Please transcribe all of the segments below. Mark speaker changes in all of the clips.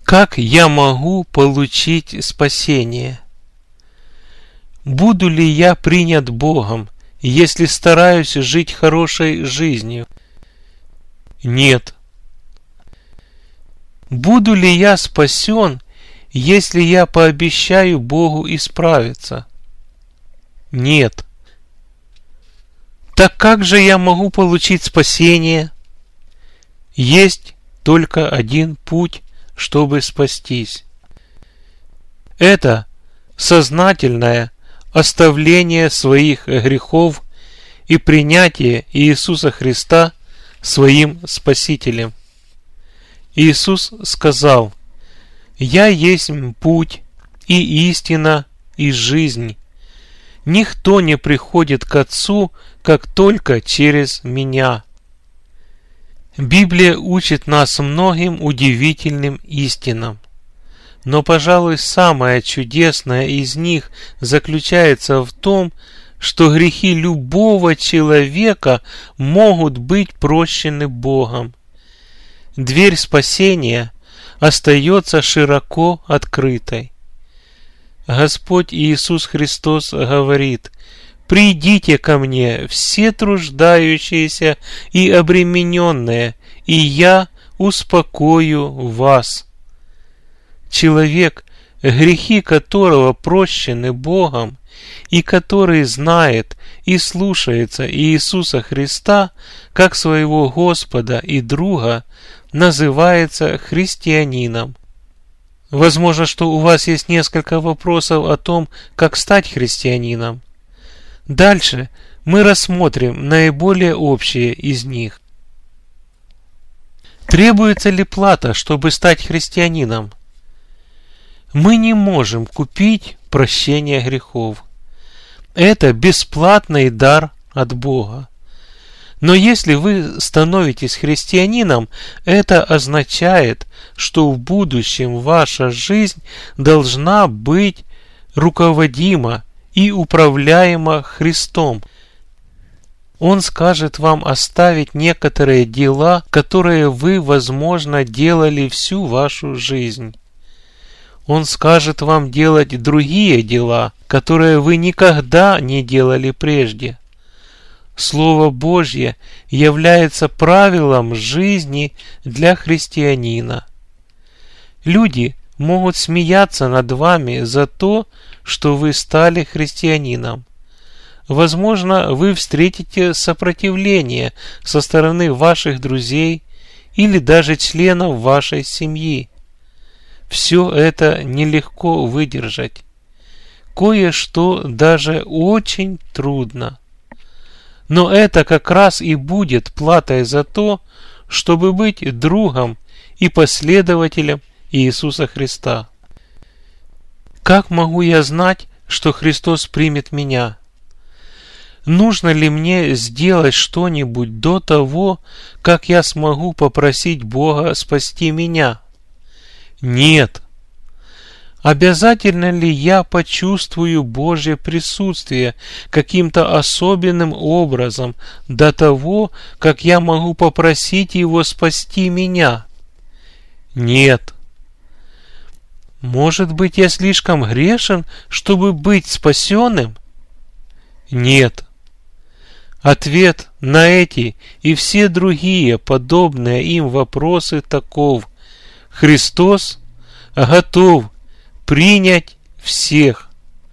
Speaker 1: Как я могу получить спасение? Буду ли я принят Богом, если стараюсь жить хорошей жизнью? Нет. Буду ли я спасен, если я пообещаю Богу исправиться? Нет. Так как же я могу получить спасение? Есть только один путь, чтобы спастись. Это сознательное оставление своих грехов и принятие Иисуса Христа своим Спасителем. Иисус сказал: «Я есть путь и истина и жизнь. Никто не приходит к Отцу, как только через Меня». Библия учит нас многим удивительным истинам. Но, пожалуй, самое чудесное из них заключается в том, что грехи любого человека могут быть прощены Богом. Дверь спасения остается широко открытой. Господь Иисус Христос говорит: «Придите ко мне, все труждающиеся и обремененные, и я успокою вас». Человек, грехи которого прощены Богом, и который знает и слушается Иисуса Христа как своего Господа и друга, называется христианином. Возможно, что у вас есть несколько вопросов о том, как стать христианином. Дальше мы рассмотрим наиболее общие из них. Требуется ли плата, чтобы стать христианином? Мы не можем купить прощение грехов. Это бесплатный дар от Бога. Но если вы становитесь христианином, это означает, что в будущем ваша жизнь должна быть руководима и управляема Христом. Он скажет вам оставить некоторые дела, которые вы, возможно, делали всю вашу жизнь. Он скажет вам делать другие дела, которые вы никогда не делали прежде. Слово Божье является правилом жизни для христианина. Люди могут смеяться над вами за то, что вы стали христианином. Возможно, вы встретите сопротивление со стороны ваших друзей или даже членов вашей семьи. Все это нелегко выдержать. Кое-что даже очень трудно. Но это как раз и будет платой за то, чтобы быть другом и последователем Иисуса Христа. Как могу я знать, что Христос примет меня? Нужно ли мне сделать что-нибудь до того, как я смогу попросить Бога спасти меня? Нет. Обязательно ли я почувствую Божье присутствие каким-то особенным образом до того, как я могу попросить Его спасти меня? Нет. Может быть, я слишком грешен, чтобы быть спасенным? Нет. Ответ на эти и все другие подобные им вопросы таков: Христос готов принять всех.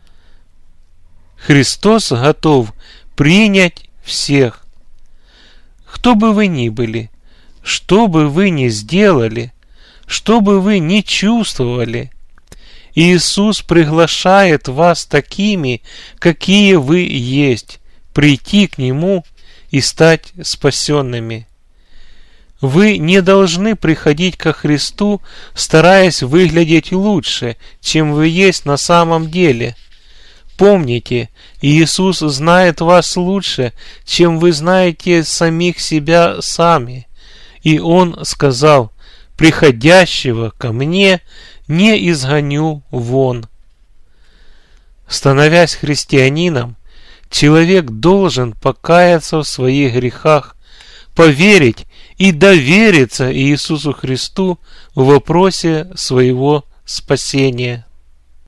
Speaker 1: Христос готов принять всех. Кто бы вы ни были, что бы вы ни сделали, что бы вы ни чувствовали, Иисус приглашает вас такими, какие вы есть, прийти к Нему и стать спасенными. Вы не должны приходить ко Христу, стараясь выглядеть лучше, чем вы есть на самом деле. Помните, Иисус знает вас лучше, чем вы знаете самих себя сами. И Он сказал: «Приходящего ко мне не изгоню вон». Становясь христианином, человек должен покаяться в своих грехах, поверить и довериться Иисусу Христу в вопросе своего спасения.